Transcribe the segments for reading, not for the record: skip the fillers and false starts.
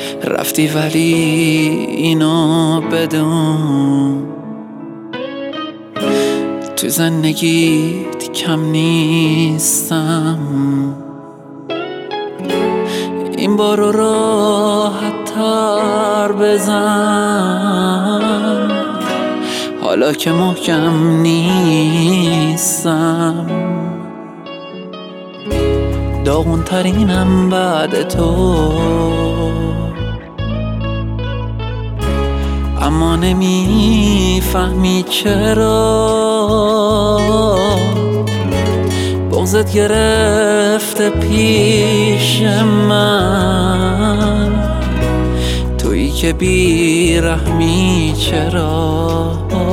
رفتی ولی اینو بدون تو زندگیت کم نیستم. این بار رو راحت تر بزن حالا که محکم نیستم. داغون ترینم بعد تو، اما نمیفهمی چرا بغضت گرفته پیش من. تویی که بیرحمی چرا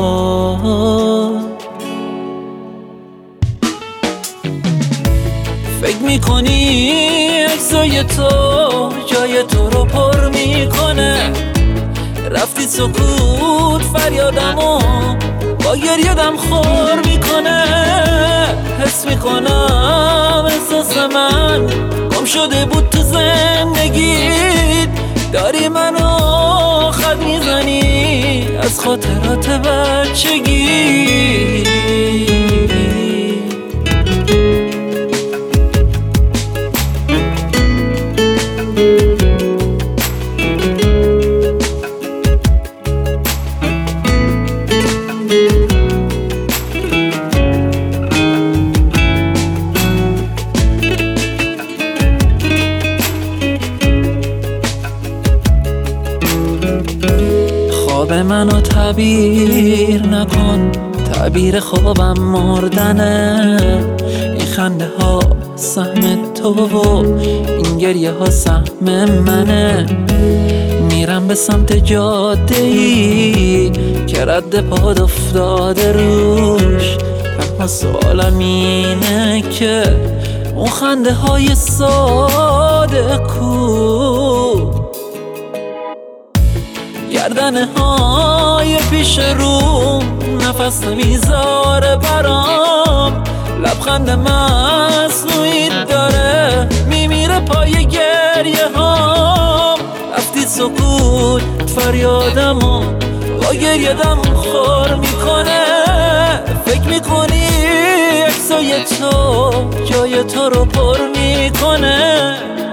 فکر میکنی عکسای تو جای تو رو پر میکنه. رفتی سکوت فریادمو با گریه‌دم خور میکنه. حس میکنم احساس من گم شده بود تو زندگیت. داری منو خط میزنی از خاطرات بچگی. خواب منو تعبیر نکن، تعبیر خوابم مردنه. این خنده ها سهم تو و این گریه ها سهم منه. میرم به سمت جاده ای که رد پاد افتاده روش، اما سوالم اینه که اون خنده های ساده کو. گردنه های پیش روم نفس نمیذاره برام. لبخند مصنوعی داره میمیره پای گریه هام. رفتی سکوت فریادمو با گریه دم خور میکنه. فکر میکنی عکسای تو جای تو رو پر میکنه.